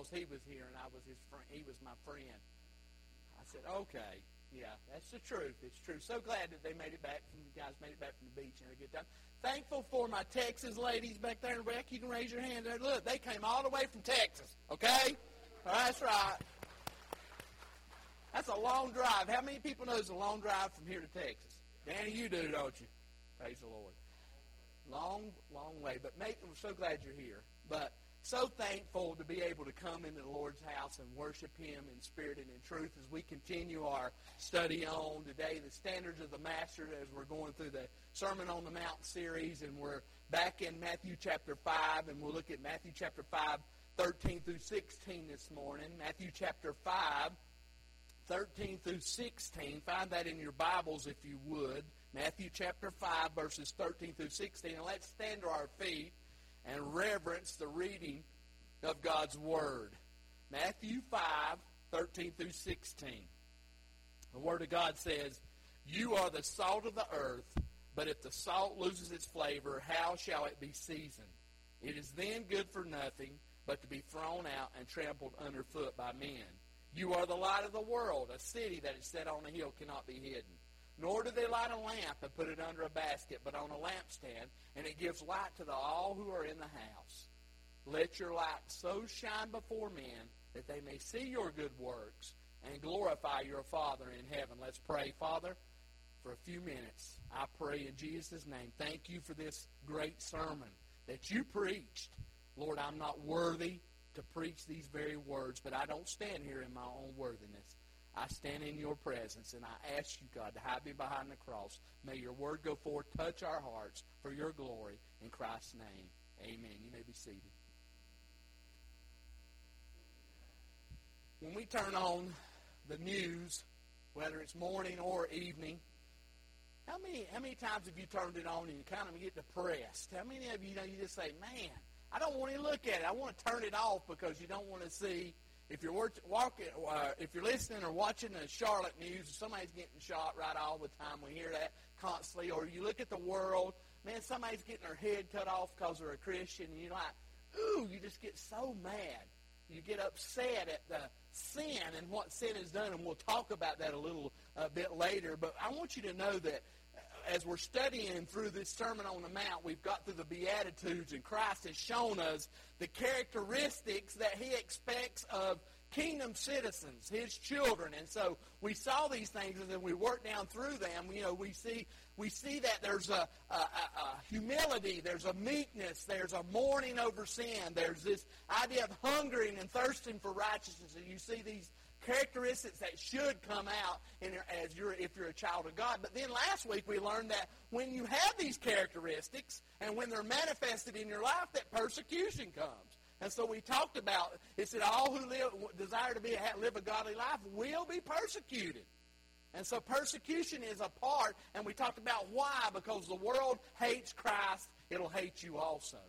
because he was here and I was his friend. He was my friend. I said, okay, yeah, that's the truth. It's true. So glad that they made it back. You guys made it back from the beach and had a good time. Thankful for my Texas ladies back there in the back. You can raise your hand there. Look, they came all the way from Texas, okay? All right, that's right. That's a long drive. How many people know it's a long drive from here to Texas? Danny, you do, don't you? Praise the Lord. Long, long way. But mate, we're so glad you're here. But so thankful to be able to come into the Lord's house and worship Him in spirit and in truth as we continue our study on today the standards of the Master as we're going through the Sermon on the Mount series. And we're back in Matthew chapter 5, and we'll look at Matthew chapter 5, 13 through 16 this morning. Matthew chapter 5, 13 through 16. Find that in your Bibles if you would. Matthew chapter 5, verses 13 through 16. And let's stand to our feet and reverence the reading of God's Word. Matthew 5, 13 through 16. The Word of God says, "You are the salt of the earth, but if the salt loses its flavor, how shall it be seasoned? It is then good for nothing, but to be thrown out and trampled underfoot by men. You are the light of the world. A city that is set on a hill cannot be hidden. Nor do they light a lamp and put it under a basket, but on a lampstand, and it gives light to all who are in the house. Let your light so shine before men that they may see your good works and glorify your Father in heaven." Let's pray. Father, for a few minutes, I pray in Jesus' name, thank you for this great sermon that you preached. Lord, I'm not worthy to preach these very words, but I don't stand here in my own worthiness. I stand in your presence, and I ask you, God, to hide me behind the cross. May your word go forth, touch our hearts for your glory. In Christ's name, amen. You may be seated. When we turn on the news, whether it's morning or evening, how many times have you turned it on and you kind of get depressed? How many of you you just say, man, I don't want to look at it. I want to turn it off because you don't want to see. If you're if you're listening or watching the Charlotte news, somebody's getting shot right all the time. We hear that constantly. Or you look at the world, man, somebody's getting their head cut off because they're a Christian. And you're like, ooh, you just get so mad. You get upset at the sin and what sin has done, and we'll talk about that a little bit later. But I want you to know that as we're studying through this Sermon on the Mount, we've got through the Beatitudes, and Christ has shown us the characteristics that He expects of kingdom citizens, His children. And so we saw these things, and then we work down through them. We see that there's a humility, there's a meekness, there's a mourning over sin, there's this idea of hungering and thirsting for righteousness, and you see these characteristics that should come out if you're a child of God. But then last week we learned that when you have these characteristics and when they're manifested in your life, that persecution comes. And so we talked about, it said all who desire to live a godly life will be persecuted. And so persecution is a part, and we talked about why, because the world hates Christ, it'll hate you also.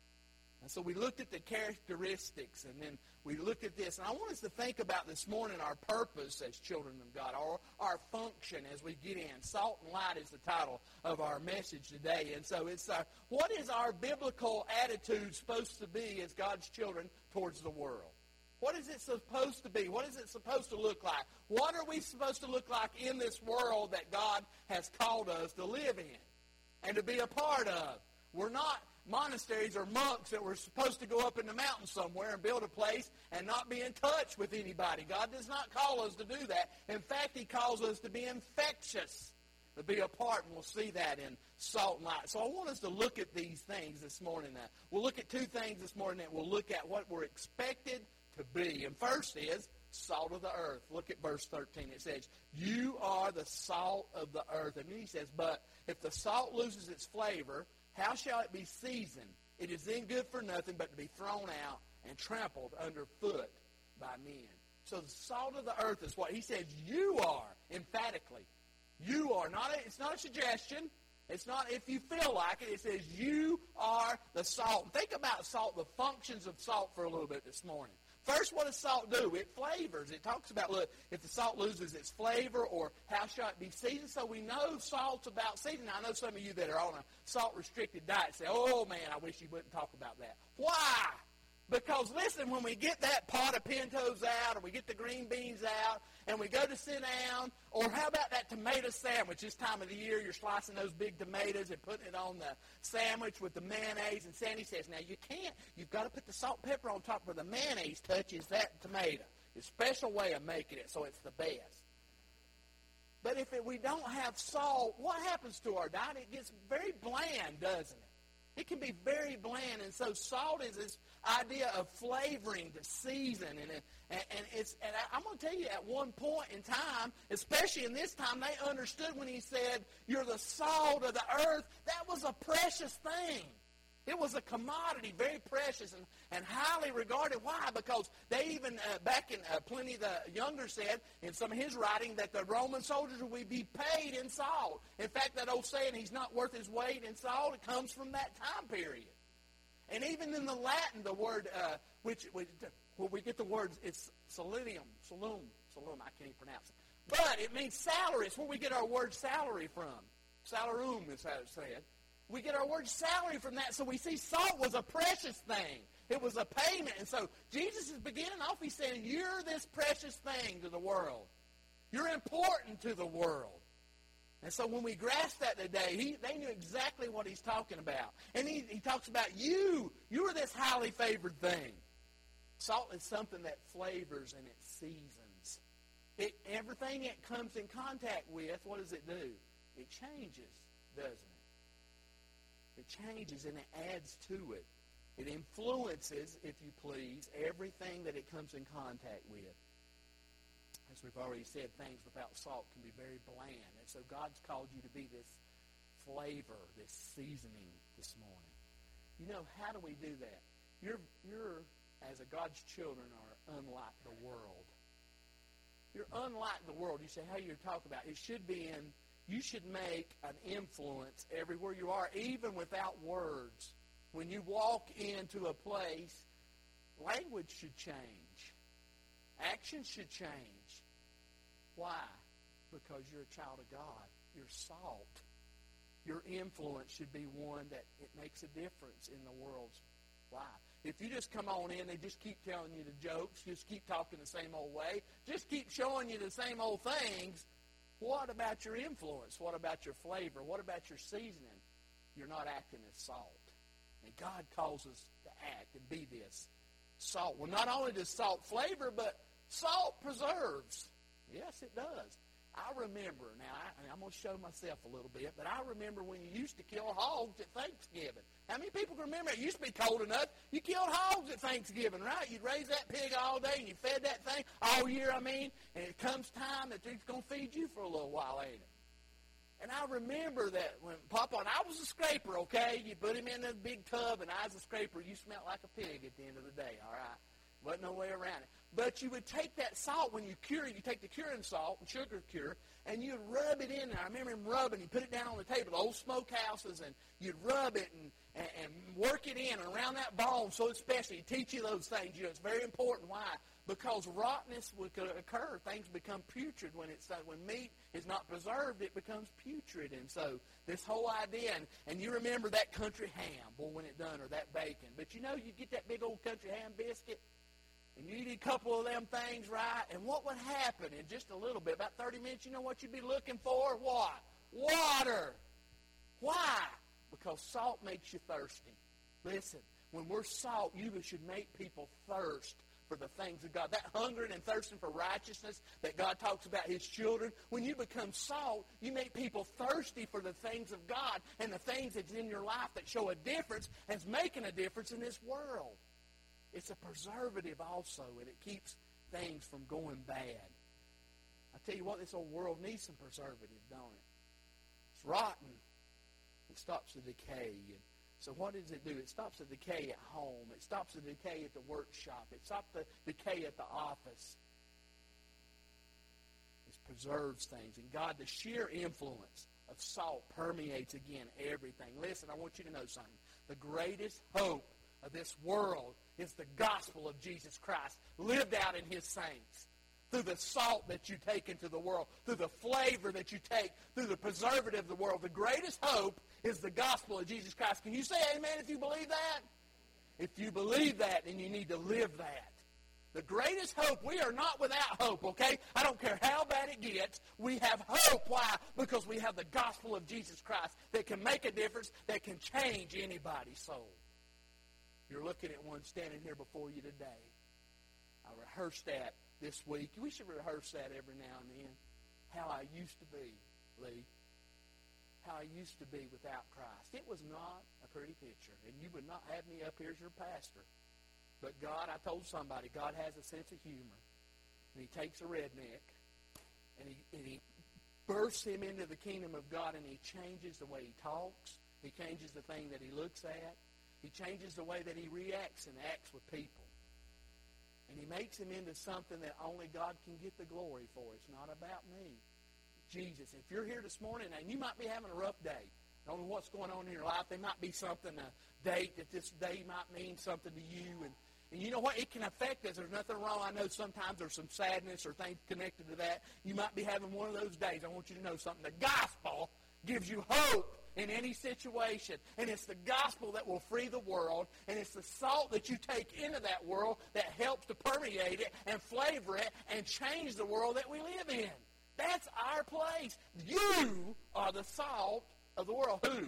And so we looked at the characteristics, and then we looked at this. And I want us to think about this morning our purpose as children of God, or our function as we get in. Salt and light is the title of our message today. And so it's what is our biblical attitude supposed to be as God's children towards the world? What is it supposed to be? What is it supposed to look like? What are we supposed to look like in this world that God has called us to live in and to be a part of? We're not monasteries or monks that we're supposed to go up in the mountains somewhere and build a place and not be in touch with anybody. God does not call us to do that. In fact, He calls us to be infectious, to be a part, and we'll see that in salt and light. So I want us to look at these things this morning. We'll look at two things this morning that we'll look at what we're expected to be. And first is salt of the earth. Look at verse 13. It says, "You are the salt of the earth." And then He says, "But if the salt loses its flavor, how shall it be seasoned? It is then good for nothing but to be thrown out and trampled underfoot by men." So the salt of the earth is what He says you are, emphatically. You are. It's not a suggestion. It's not if you feel like it. It says you are the salt. And think about salt, the functions of salt for a little bit this morning. First, what does salt do? It flavors. It talks about, look, if the salt loses its flavor, or how shall it be seasoned? So we know salt's about seasoning. I know some of you that are on a salt-restricted diet say, oh, man, I wish you wouldn't talk about that. Why? Because, listen, when we get that pot of pintos out, or we get the green beans out, and we go to sit down, or how about that tomato sandwich? This time of the year, you're slicing those big tomatoes and putting it on the sandwich with the mayonnaise. And Sandy says, now you can't. You've got to put the salt and pepper on top where the mayonnaise touches that tomato. It's a special way of making it so it's the best. But if we don't have salt, what happens to our diet? It gets very bland, doesn't it? It can be very bland, and so salt is this idea of flavoring, to season, and I'm going to tell you, at one point in time, especially in this time, they understood when he said, "You're the salt of the earth." That was a precious thing. It was a commodity, very precious and highly regarded. Why? Because they even, back in Pliny the Younger said, in some of his writing, that the Roman soldiers would be paid in salt. In fact, that old saying, he's not worth his weight in salt, it comes from that time period. And even in the Latin, the word, where we get the words, it's salum, I can't even pronounce it. But it means salary. It's where we get our word salary from. Salarum is how it's said. We get our word salary from that, so we see salt was a precious thing. It was a payment. And so Jesus is beginning off, he's saying, you're this precious thing to the world. You're important to the world. And so when we grasp that today, they knew exactly what he's talking about. And he talks about you. You are this highly favored thing. Salt is something that flavors and it seasons. Everything it comes in contact with, what does it do? It changes, doesn't it? It changes and it adds to it. It influences, if you please, everything that it comes in contact with. As we've already said, things without salt can be very bland. And so God's called you to be this flavor, this seasoning this morning. You know, how do we do that? You're as God's children, are unlike the world. You're unlike the world. You say, how you talk about it? It should be in... You should make an influence everywhere you are, even without words. When you walk into a place, language should change. Actions should change. Why? Because you're a child of God. You're salt. Your influence should be one that it makes a difference in the world's life. If you just come on in, they just keep telling you the jokes, just keep talking the same old way, just keep showing you the same old things, what about your influence? What about your flavor? What about your seasoning? You're not acting as salt. And God calls us to act and be this salt. Well, not only does salt flavor, but salt preserves. Yes, it does. I remember, now I'm going to show myself a little bit, but I remember when you used to kill hogs at Thanksgiving. How many people can remember? It used to be cold enough. You killed hogs at Thanksgiving, right? You'd raise that pig all day and you fed that thing all year, and it comes time that it's going to feed you for a little while, ain't it? And I remember that when Papa, and I was a scraper, okay? You put him in a big tub and I was a scraper. You smelled like a pig at the end of the day, all right? Wasn't no way around it. But you would take that salt when you cure, you take the curing salt and sugar cure, and you'd rub it in there. I remember him rubbing, he'd put it down on the table, the old smokehouses, and you'd rub it and work it in and around that bone so especially. He'd teach you those things. You know, it's very important. Why? Because rottenness would occur. Things become putrid when meat is not preserved, it becomes putrid. And so this whole idea, and you remember that country ham, boy, when it done, or that bacon. But you know, you get that big old country ham biscuit, and you eat a couple of them things right, and what would happen in just a little bit, about 30 minutes, you know what you'd be looking for? What? Water. Why? Because salt makes you thirsty. Listen, when we're salt, you should make people thirst for the things of God. That hungering and thirsting for righteousness that God talks about His children, when you become salt, you make people thirsty for the things of God and the things that's in your life that show a difference and is making a difference in this world. It's a preservative also, and it keeps things from going bad. I tell you what, this old world needs some preservative, don't it? It's rotten. It stops the decay. And so what does it do? It stops the decay at home. It stops the decay at the workshop. It stops the decay at the office. It preserves things. And God, the sheer influence of salt permeates, again, everything. Listen, I want you to know something. The greatest hope of this world is the gospel of Jesus Christ lived out in His saints. Through the salt that you take into the world, through the flavor that you take, through the preservative of the world. The greatest hope is the gospel of Jesus Christ. Can you say amen if you believe that? If you believe that, then you need to live that. The greatest hope, we are not without hope, okay? I don't care how bad it gets. We have hope. Why? Because we have the gospel of Jesus Christ that can make a difference, that can change anybody's soul. You're looking at one standing here before you today. I rehearsed that this week. We should rehearse that every now and then. How I used to be, Lee. How I used to be without Christ. It was not a pretty picture, and you would not have me up here as your pastor. But God, I told somebody, God has a sense of humor. And he takes a redneck, and he bursts him into the kingdom of God, and he changes the way he talks. He changes the thing that he looks at. He changes the way that he reacts and acts with people. And he makes him into something that only God can get the glory for. It's not about me. Jesus, if you're here this morning, and you might be having a rough day, I don't know what's going on in your life. There might be something, a date that this day might mean something to you. And you know what? It can affect us. There's nothing wrong. I know sometimes there's some sadness or things connected to that. You might be having one of those days. I want you to know something. The gospel gives you hope in any situation. And it's the gospel that will free the world. And it's the salt that you take into that world that helps to permeate it and flavor it and change the world that we live in. That's our place. You are the salt of the world. Who?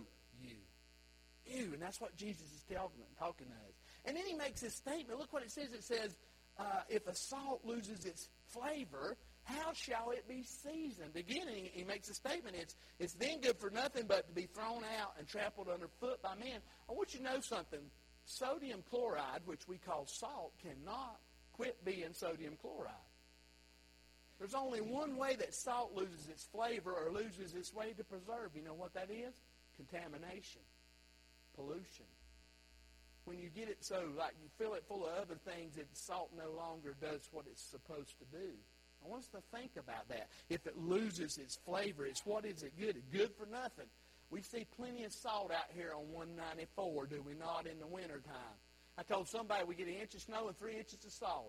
You. And that's what Jesus is talking to us. And then he makes this statement. Look what it says. It says, if a salt loses its flavor, how shall it be seasoned? Again, he makes a statement. It's then good for nothing but to be thrown out and trampled underfoot by men. I want you to know something. Sodium chloride, which we call salt, cannot quit being sodium chloride. There's only one way that salt loses its flavor or loses its way to preserve. You know what that is? Contamination. Pollution. When you get it so, like you fill it full of other things, that salt no longer does what it's supposed to do. I want us to think about that. If it loses its flavor, it's what is it good? It's good for nothing. We see plenty of salt out here on 194, do we not, in the wintertime? I told somebody we get an inch of snow and 3 inches of salt.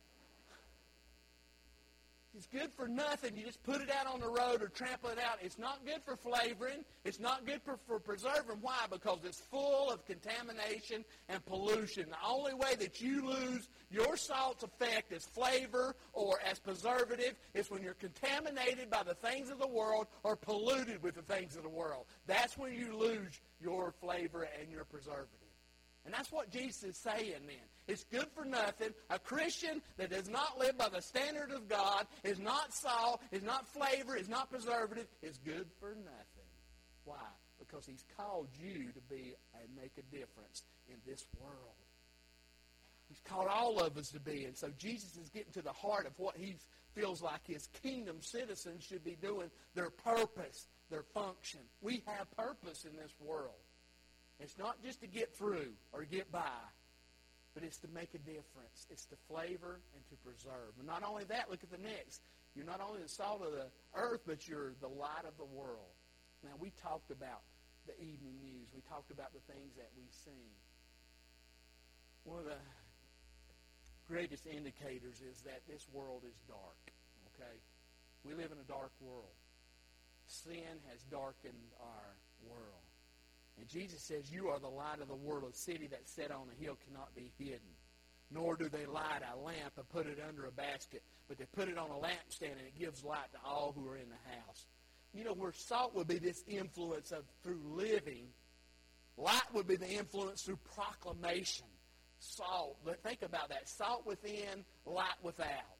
It's good for nothing. You just put it out on the road or trample it out. It's not good for flavoring. It's not good for preserving. Why? Because it's full of contamination and pollution. The only way that you lose your salt's effect as flavor or as preservative is when you're contaminated by the things of the world or polluted with the things of the world. That's when you lose your flavor and your preservative. And that's what Jesus is saying then. It's good for nothing. A Christian that does not live by the standard of God, is not salt, is not flavor, is not preservative, is good for nothing. Why? Because he's called you to be and make a difference in this world. He's called all of us to be. And so Jesus is getting to the heart of what he feels like his kingdom citizens should be doing, their purpose, their function. We have purpose in this world. It's not just to get through or get by, but it's to make a difference. It's to flavor and to preserve. And not only that, look at the next. You're not only the salt of the earth, but you're the light of the world. Now, we talked about the evening news. We talked about the things that we see. One of the greatest indicators is that this world is dark, okay? We live in a dark world. Sin has darkened our world. And Jesus says, you are the light of the world. A city that's set on a hill cannot be hidden. Nor do they light a lamp and put it under a basket, but they put it on a lampstand, and it gives light to all who are in the house. You know, where salt would be this influence of through living, light would be the influence through proclamation. Salt, think about that. Salt within, light without.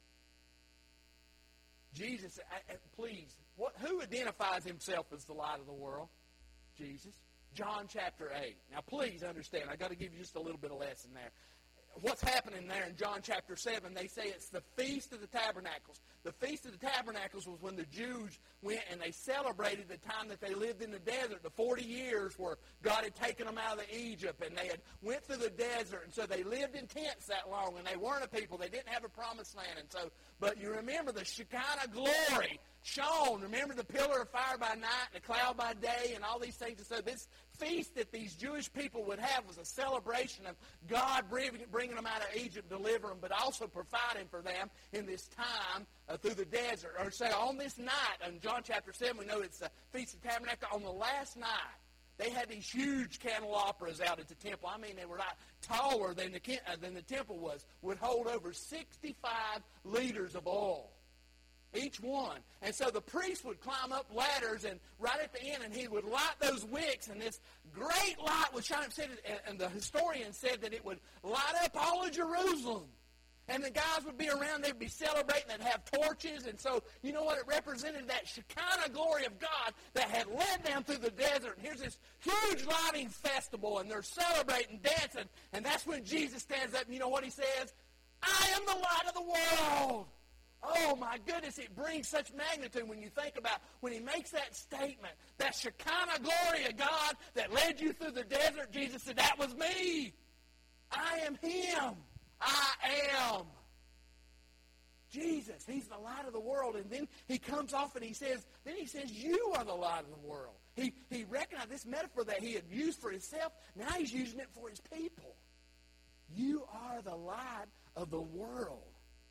Jesus, please, who identifies himself as the light of the world? Jesus. John chapter 8. Now, please understand, I've got to give you just a little bit of lesson there. What's happening there in John chapter 7, they say it's the Feast of the Tabernacles. The Feast of the Tabernacles was when the Jews went and they celebrated the time that they lived in the desert, the 40 years where God had taken them out of Egypt, and they had went through the desert, and so they lived in tents that long, and they weren't a people. They didn't have a promised land. And so, but you remember the Shekinah glory shone. Remember the pillar of fire by night and the cloud by day and all these things. And so this feast that these Jewish people would have was a celebration of God bringing them out of Egypt, delivering them, but also providing for them in this time through the desert. Or say on this night, in John chapter 7, we know it's the Feast of Tabernacle. On the last night they had these huge candelabras out at the temple. I mean, they were like taller than the temple was, would hold over 65 liters of oil, each one. And so the priest would climb up ladders, and right at the end, and he would light those wicks, and this great light would shine up. And the historian said that it would light up all of Jerusalem. And the guys would be around, they'd be celebrating, they'd have torches. And so, you know what? It represented that Shekinah glory of God that had led them through the desert. And here's this huge lighting festival, and they're celebrating, dancing. And that's when Jesus stands up, and you know what he says? I am the light of the world. Oh, my goodness, it brings such magnitude when you think about when he makes that statement, that Shekinah glory of God that led you through the desert. Jesus said, that was me. I am him. I am Jesus. He's the light of the world. And then he comes off and he says, you are the light of the world. He recognized this metaphor that he had used for himself. Now he's using it for his people. You are the light of the world.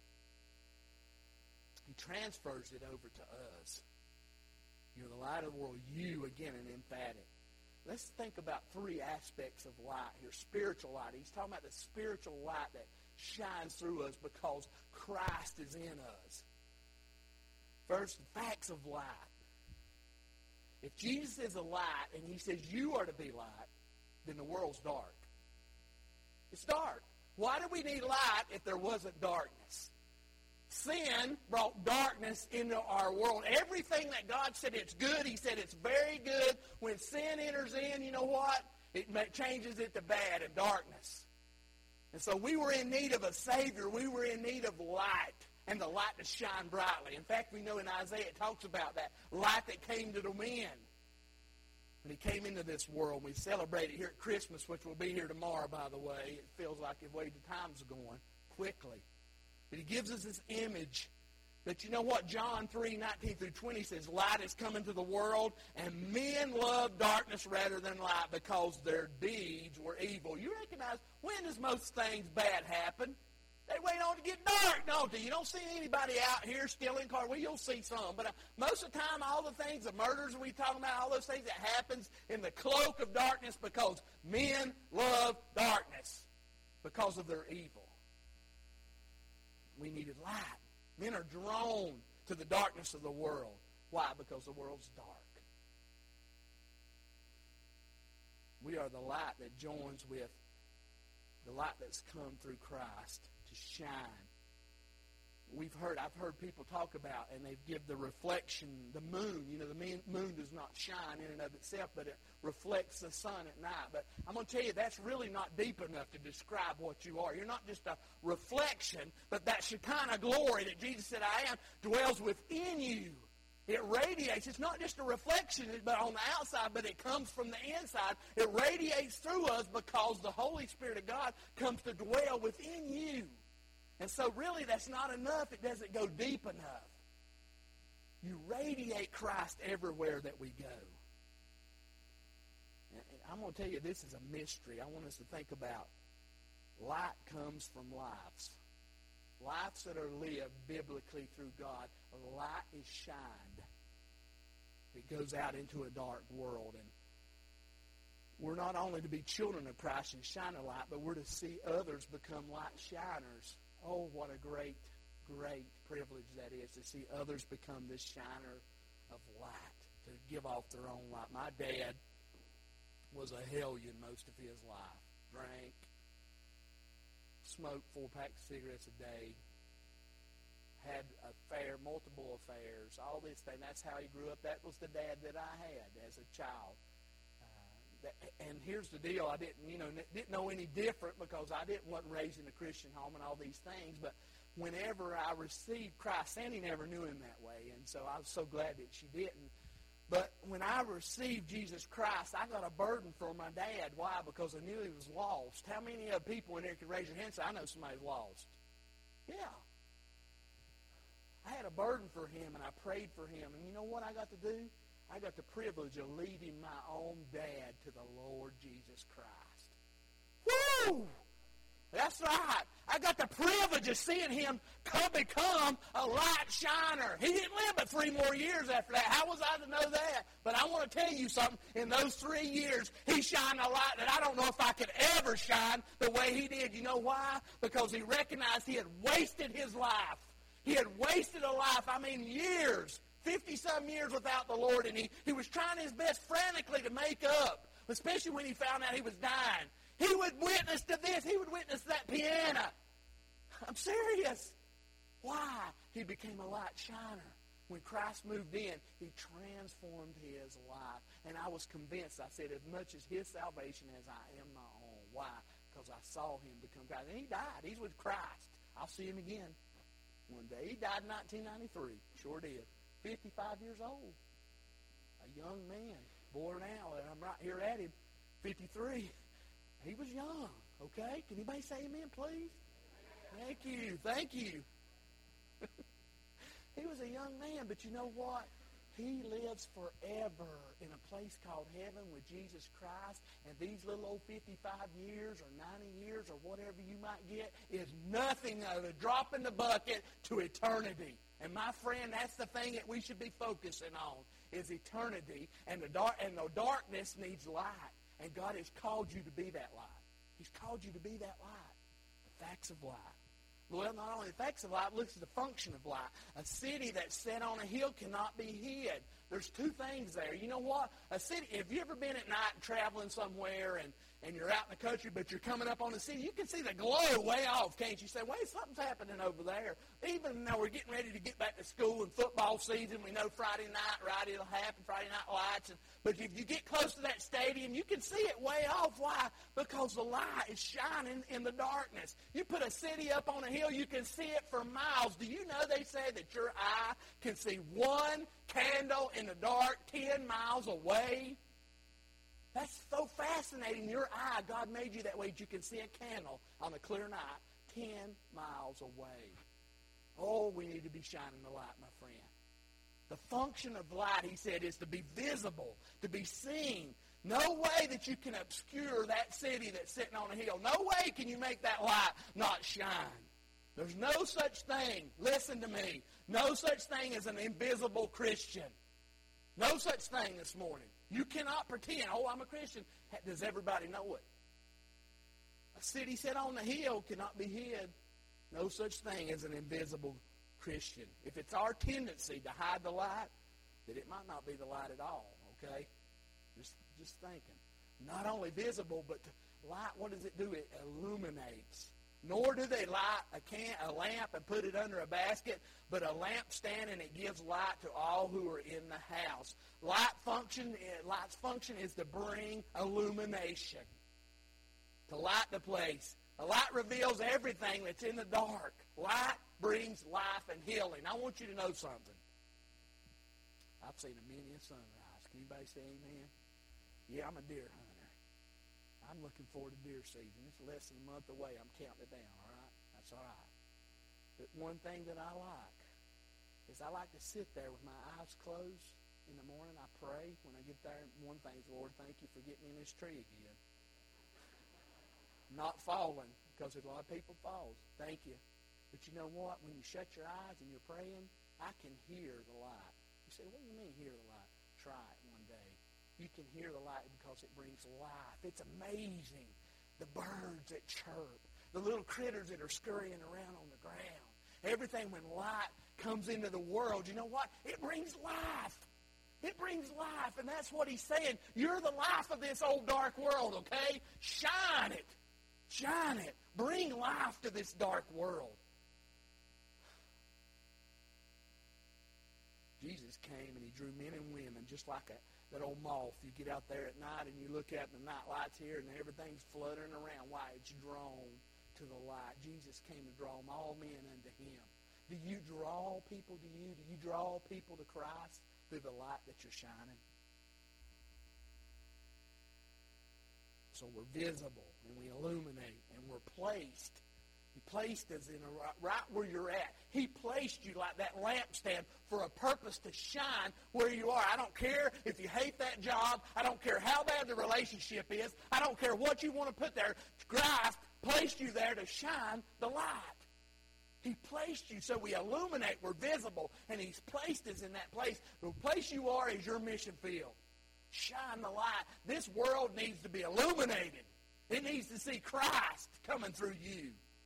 He transfers it over to us. You're the light of the world. You, again, an emphatic. Let's think about three aspects of light here. Spiritual light. He's talking about the spiritual light that shines through us because Christ is in us. First, the facts of light. If Jesus is a light and he says you are to be light, then the world's dark. It's dark. Why do we need light if there wasn't darkness? Sin brought darkness into our world. Everything that God said it's good, he said it's very good. When sin enters in, you know what? It changes it to bad and darkness. And so we were in need of a Savior. We were in need of light, and the light to shine brightly. In fact, we know in Isaiah it talks about that light that came to the men. When he came into this world, we celebrate it here at Christmas, which will be here tomorrow, by the way. It feels like the way the time's going quickly. But he gives us this image that, you know what, John 3:19 through 20 says, light has come into the world, and men love darkness rather than light because their deeds were evil. You recognize, when does most things bad happen? They wait on it to get dark, don't they? You don't see anybody out here stealing cars. Well, you'll see some. But most of the time, all the things, the murders we talking about, all those things that happens in the cloak of darkness because men love darkness because of their evil. We needed light. Men are drawn to the darkness of the world. Why? Because the world's dark. We are the light that joins with the light that's come through Christ to shine. I've heard people talk about, and they give the reflection, the moon. You know, the moon does not shine in and of itself, but it reflects the sun at night. But I'm going to tell you, that's really not deep enough to describe what you are. You're not just a reflection, but that Shekinah glory that Jesus said, I am, dwells within you. It radiates. It's not just a reflection but on the outside, but it comes from the inside. It radiates through us because the Holy Spirit of God comes to dwell within you. And so really that's not enough. It doesn't go deep enough. You radiate Christ everywhere that we go. And I'm going to tell you, this is a mystery. I want us to think about light comes from lives. Lives that are lived biblically through God. Light is shined. It goes out into a dark world. And we're not only to be children of Christ and shine a light, but we're to see others become light shiners. Oh, what a great, great privilege that is to see others become this shiner of light, to give off their own light. My dad was a hellion most of his life. Drank, smoked 4 packs of cigarettes a day, had multiple affairs, all this thing. That's how he grew up. That was the dad that I had as a child. And here's the deal: I didn't know any different because I wasn't raised in a Christian home and all these things. But whenever I received Christ, Sandy never knew him that way, and so I was so glad that she didn't. But when I received Jesus Christ, I got a burden for my dad. Why? Because I knew he was lost. How many of people in there can raise your hand and say, I know somebody's lost? Yeah. I had a burden for him, and I prayed for him. And you know what I got to do? I got the privilege of leading my own dad to the Lord Jesus Christ. Woo! That's right. I got the privilege of seeing him become a light shiner. He didn't live but 3 more years after that. How was I to know that? But I want to tell you something. In those 3 years, he shined a light that I don't know if I could ever shine the way he did. You know why? Because he recognized he had wasted his life. He had wasted a life, years, 50-some years without the Lord, and he was trying his best frantically to make up, especially when he found out he was dying. He would witness to this. He would witness that piano. I'm serious. Why? He became a light shiner. When Christ moved in, he transformed his life. And I was convinced, I said, as much as his salvation as I am my own. Why? Because I saw him become Christ. And he died. He's with Christ. I'll see him again one day. He died in 1993. Sure did. 55 years old. A young man. Boy, now, and I'm right here at him, 53. He was young, okay? Can anybody say amen, please? Thank you. Thank you. He was a young man, but you know what? He lives forever in a place called heaven with Jesus Christ, and these little old 55 years or 90 years or whatever you might get is nothing of a drop in the bucket to eternity. And my friend, that's the thing that we should be focusing on, is eternity, and the darkness needs light. And God has called you to be that light. He's called you to be that light. The facts of light. Well, not only the facts of light, looks at the function of light. A city that's set on a hill cannot be hid. There's 2 things there. You know what? A city, have you ever been at night traveling somewhere and you're out in the country, but you're coming up on the city? You can see the glow way off, can't you? Say, wait, something's happening over there. Even though we're getting ready to get back to school and football season, we know Friday night, right, it'll happen, Friday night lights. But if you get close to that stadium, you can see it way off. Why? Because the light is shining in the darkness. You put a city up on a hill, you can see it for miles. Do you know they say that your eye can see 1 candle in the dark 10 miles away? That's so fascinating. Your eye, God made you that way that you can see a candle on a clear night 10 miles away. Oh, we need to be shining the light, my friend. The function of light, he said, is to be visible, to be seen. No way that you can obscure that city that's sitting on a hill. No way can you make that light not shine. There's no such thing, listen to me, no such thing as an invisible Christian. No such thing this morning. You cannot pretend, oh, I'm a Christian. Does everybody know it? A city set on the hill cannot be hid. No such thing as an invisible Christian. If it's our tendency to hide the light, then it might not be the light at all, okay? Just thinking. Not only visible, but light, what does it do? It illuminates. Nor do they light a lamp and put it under a basket, but a lampstand, and it gives light to all who are in the house. Light's function is to bring illumination, to light the place. A light reveals everything that's in the dark. Light brings life and healing. I want you to know something. I've seen many a sunrise. Can anybody say amen? Yeah, I'm a deer hunter. I'm looking forward to deer season. It's less than a month away. I'm counting it down, all right? That's all right. But one thing that I like is I like to sit there with my eyes closed in the morning. I pray when I get there. One thing is, Lord, thank you for getting me in this tree again. Not falling, because there's a lot of people falls. Thank you. But you know what? When you shut your eyes and you're praying, I can hear the light. You say, what do you mean hear the light? Try it one day. You can hear the light because it brings life. It's amazing. The birds that chirp, the little critters that are scurrying around on the ground. Everything, when light comes into the world, you know what? It brings life. It brings life, and that's what he's saying. You're the life of this old dark world, okay? Shine it. Shine it. Bring life to this dark world. Jesus came and he drew men and women just like that old moth. You get out there at night and you look out and the night light's here and everything's fluttering around. Why? It's drawn to the light. Jesus came to draw them all men unto him. Do you draw people to you? Do you draw people to Christ through the light that you're shining? So we're visible and we illuminate and we're placed. He placed us in right where you're at. He placed you like that lampstand for a purpose to shine where you are. I don't care if you hate that job. I don't care how bad the relationship is. I don't care what you want to put there. Christ placed you there to shine the light. He placed you so we illuminate, we're visible, and He's placed us in that place. The place you are is your mission field. Shine the light. This world needs to be illuminated. It needs to see Christ coming through you.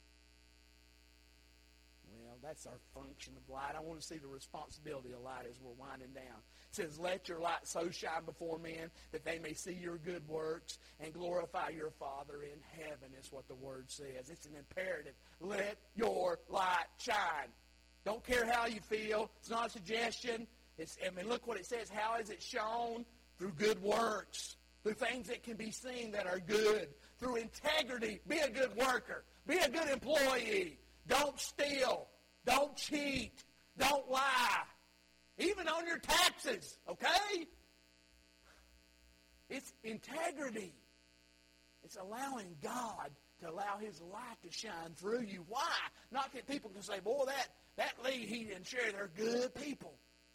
Well, that's our function of light. I want to see the responsibility of light as we're winding down. It says, let your light so shine before men that they may see your good works and glorify your Father in heaven, is what the Word says. It's an imperative. Let your light shine. Don't care how you feel. It's not a suggestion. Look what it says. How is it shown? Through good works. Through things that can be seen that are good. Through integrity. Be a good worker. Be a good employee. Don't steal. Don't cheat. Don't lie. Even on your taxes, okay? It's integrity. It's allowing God to allow His light to shine through you. Why? Not that people can say, boy, that Lee, he and Sherry, they're good people.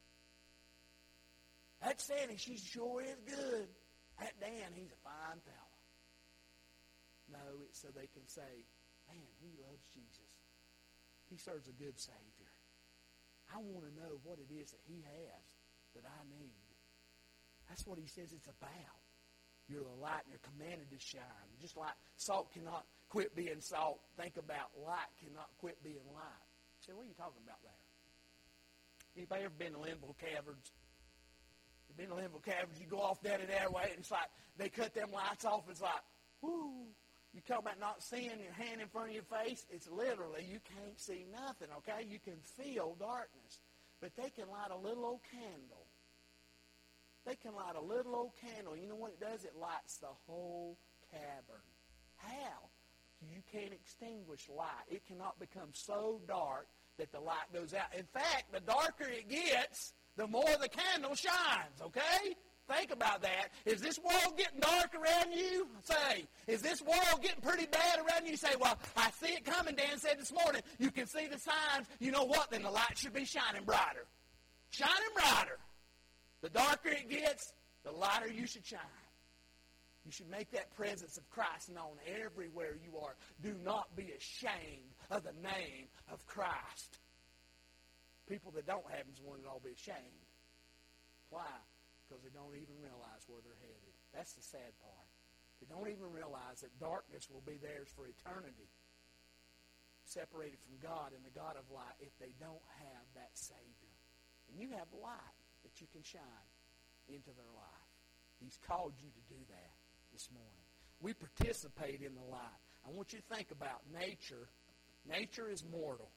That Sandy, she sure is good. That Dan, he's a fine fella. No, it's so they can say, man, he loves Jesus. He serves a good Savior. I want to know what it is that He has that I need. That's what He says it's about. You're the light and you're commanded to shine. Just like salt cannot quit being salt, think about light cannot quit being light. You say, what are you talking about there? Anybody ever been to Linville Caverns? You've been to Linville Caverns, you go off down in that way, and it's like they cut them lights off. It's like, whoo. You talk about not seeing your hand in front of your face. It's literally you can't see nothing, okay? You can feel darkness. But they can light a little old candle. They can light a little old candle. You know what it does? It lights the whole cavern. How? You can't extinguish light. It cannot become so dark that the light goes out. In fact, the darker it gets, the more the candle shines, okay? Think about that. Is this world getting dark around you? Say, is this world getting pretty bad around you? You say, well, I see it coming. Dan said this morning, you can see the signs. You know what? Then the light should be shining brighter. Shining brighter. The darker it gets, the lighter you should shine. You should make that presence of Christ known everywhere you are. Do not be ashamed of the name of Christ. People that don't have Him want to all be ashamed. Why? Because they don't even realize where they're headed. That's the sad part. They don't even realize that darkness will be theirs for eternity, separated from God and the God of light, if they don't have that Savior. And you have light that you can shine into their life. He's called you to do that this morning. We participate in the light. I want you to think about nature. Nature is mortal,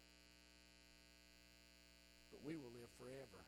but we will live forever.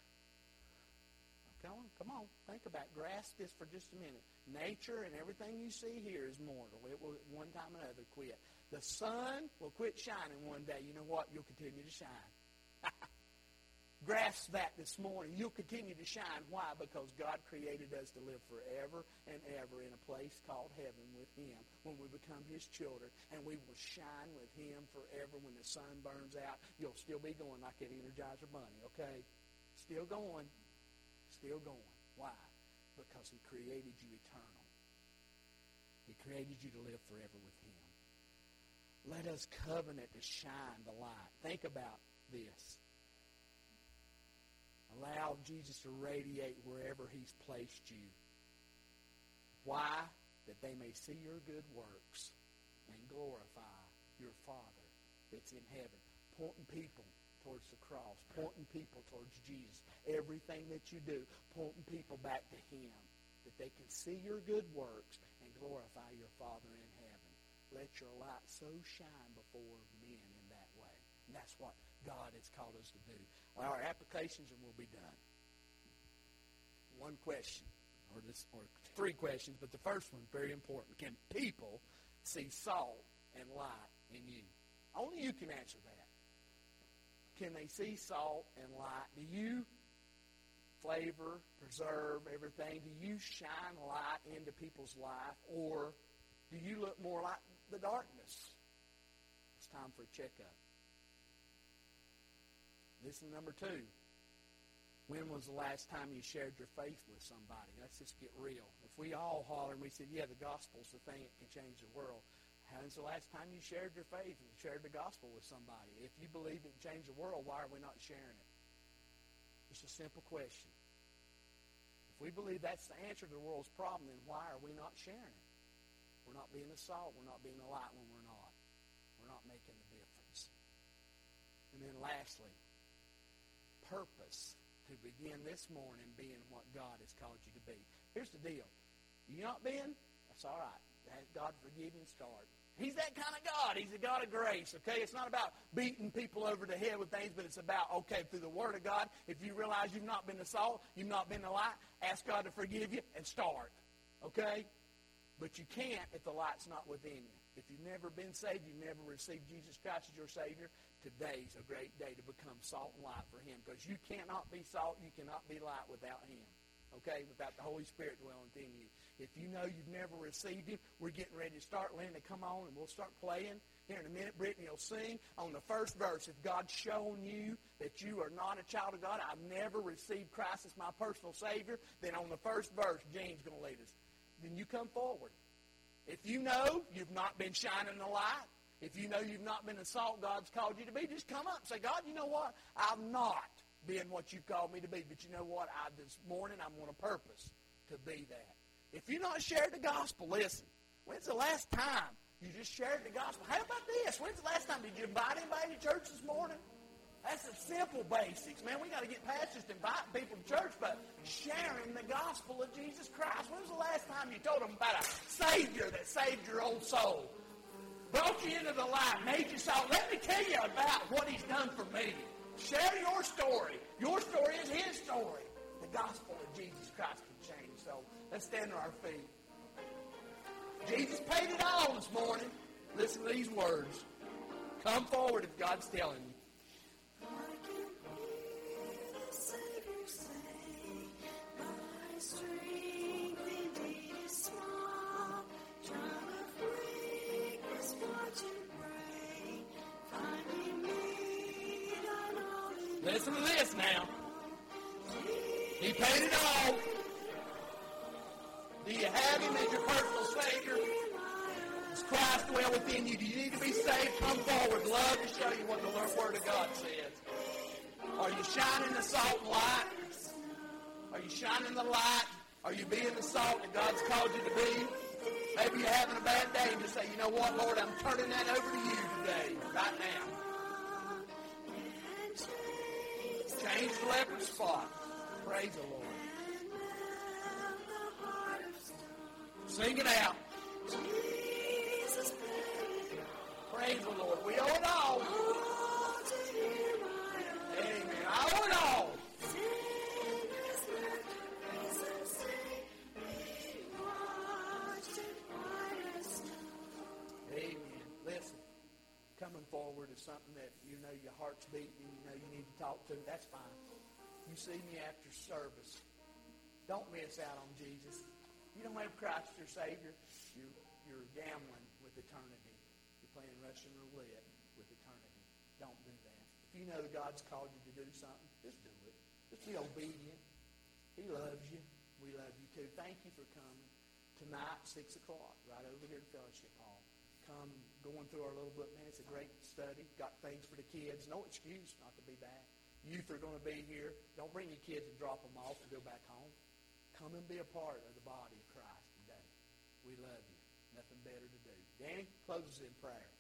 Come on, think about it. Grasp this for just a minute. Nature and everything you see here is mortal. It will at one time or another quit. The sun will quit shining one day. You know what? You'll continue to shine. Grasp that this morning. You'll continue to shine. Why? Because God created us to live forever and ever in a place called heaven with Him when we become His children. And we will shine with Him forever. When the sun burns out, you'll still be going like that Energizer Bunny, okay? Still going. Still going. Why? Because He created you eternal. He created you to live forever with Him. Let us covenant to shine the light. Think about this. Allow Jesus to radiate wherever He's placed you. Why? That they may see your good works and glorify your Father that's in heaven. Pointing people towards the cross, pointing people towards Jesus. Everything that you do, pointing people back to Him, that they can see your good works and glorify your Father in heaven. Let your light so shine before men in that way. And that's what God has called us to do. Well, our applications and we'll be done. One question, or three questions, but the first one, very important. Can people see salt and light in you? Only you can answer that. Can they see salt and light? Do you flavor, preserve everything? Do you shine light into people's life? Or do you look more like the darkness? It's time for a checkup. Listen, number two. When was the last time you shared your faith with somebody? Let's just get real. If we all holler and we said, yeah, the gospel's the thing that can change the world, When's the last time you shared your faith and shared the gospel with somebody? If you believe it changed the world, why are we not sharing it? It's a simple question. If we believe that's the answer to the world's problem, then why are we not sharing it? We're not being the salt. We're not being the light when we're not. We're not making the difference. And then lastly, purpose to begin this morning being what God has called you to be. Here's the deal. You not being? That's all right. Ask God to forgive you and start. He's that kind of God. He's a God of grace, okay? It's not about beating people over the head with things, but it's about, okay, through the Word of God, if you realize you've not been the salt, you've not been the light, ask God to forgive you and start, okay? But you can't if the light's not within you. If you've never been saved, you've never received Jesus Christ as your Savior, today's a great day to become salt and light for Him, because you cannot be salt, you cannot be light without Him. Okay, without the Holy Spirit dwelling within you. If you know you've never received Him, we're getting ready to start. Linda, come on, and we'll start playing. Here in a minute, Brittany will sing. On the first verse, if God's shown you that you are not a child of God, I've never received Christ as my personal Savior, then on the first verse, Jane's going to lead us. Then you come forward. If you know you've not been shining the light, if you know you've not been the salt God's called you to be, just come up and say, God, you know what? I've not being what you've called me to be. But you know what? This morning I'm on a purpose to be that. If you're not shared the gospel, listen. When's the last time you just shared the gospel? How about this? When's the last time did you invite anybody to church this morning? That's the simple basics, man. We got to get past just inviting people to church, but sharing the gospel of Jesus Christ. When's the last time you told them about a Savior that saved your old soul? Brought you into the light, made you salt. Let me tell you about what He's done for me. Share your story. Your story is His story. The gospel of Jesus Christ can change. So let's stand to our feet. Jesus paid it all this morning. Listen to these words. Come forward if God's telling you. Listen to this now. He paid it all. Do you have Him as your personal Savior? Does Christ dwell within you? Do you need to be saved? Come forward. Love to show you what the Word of God says. Are you shining the salt and light? Are you shining the light? Are you being the salt that God's called you to be? Maybe you're having a bad day and just say, you know what, Lord, I'm turning that over to you today, right now. Change the leopard spot. Praise the Lord. Sing it out. Praise the Lord. We owe it all. Amen. I owe it all. Amen. Listen. Coming forward is something that you know your heart's beating and you know you need to talk to. That's fine. You see me after service. Don't miss out on Jesus. You don't have Christ your Savior. You're gambling with eternity. You're playing Russian roulette with eternity. Don't do that. If you know God's called you to do something, just do it. Just be obedient. He loves you. We love you too. Thank you for coming. Tonight, 6 o'clock, right over here in Fellowship Hall. Come going through our little book, man. It's a great study. Got things for the kids. No excuse not to be back. Youth are going to be here. Don't bring your kids and drop them off and go back home. Come and be a part of the body of Christ today. We love you. Nothing better to do. Danny, close us in prayer.